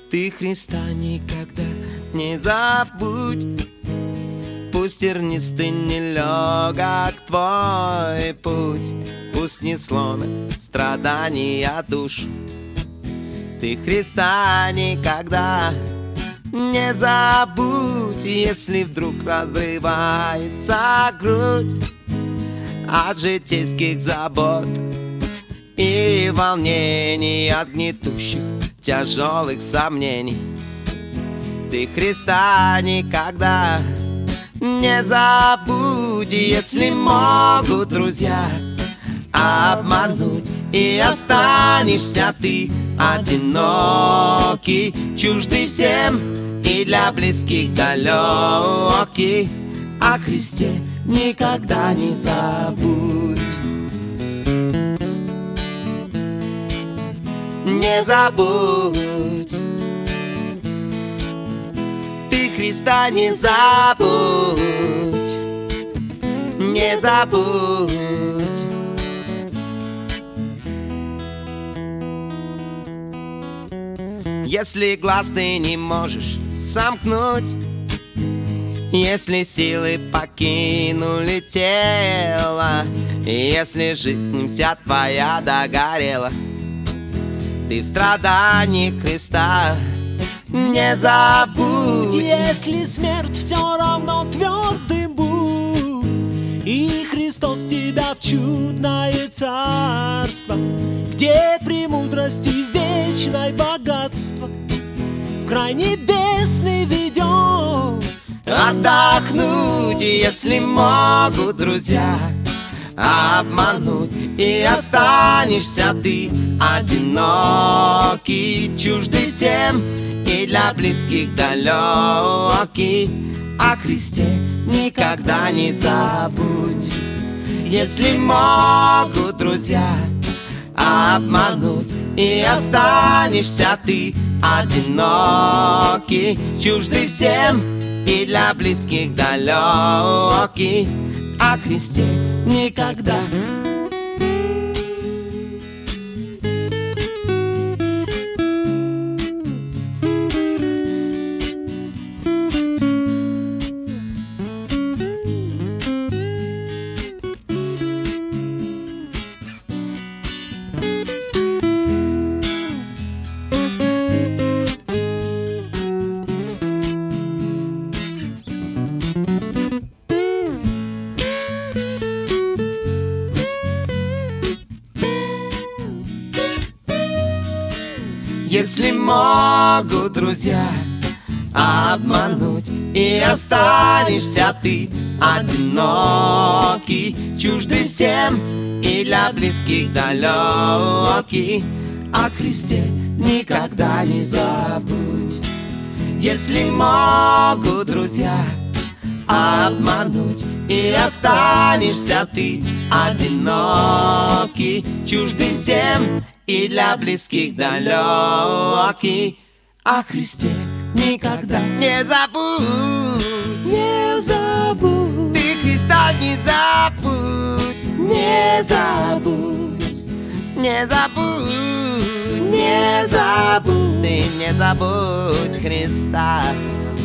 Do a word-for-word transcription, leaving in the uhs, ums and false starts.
Ты Христа никогда не забудь. Пусть тернистый нелегок твой путь, пусть не сломят страдания душ. Ты Христа никогда не забудь. Если вдруг разрывается грудь от житейских забот и волнений, от гнетущих тяжелых сомнений, ты Христа никогда не забудь. Если могут друзья обмануть, и останешься ты одинокий, чуждый всем и для близких далекий, о Христе никогда не забудь. Не забудь. Ты Христа не забудь. Не забудь. Если глаз ты не можешь сомкнуть, если силы покинули тело, если жизнь вся твоя догорела, ты в страданиях Христа не забудь. Если смерть все равно твердым будь, и Христос тебя в чудное царство, где премудрости вечное богатство, в край небесный ведет. Отдохнуть, если могут друзья обмануть, и останешься ты одинокий, чуждый всем и для близких далекий, о Христе никогда не забудь. Если могут друзья обмануть, и останешься ты одинокий, чуждый всем и для близких далекий, о Христе никогда. Если могут друзья обмануть, и останешься ты одинокий, чуждый всем и для близких далекий, о Христе никогда не забудь. Если могут друзья обмануть, и останешься ты одинокий, чуждый всем и для близких далекий, о Христе никогда не забудь. Не забудь. Ты Христа не забудь. Не забудь. Не забудь. Не забудь. Ты не забудь Христа.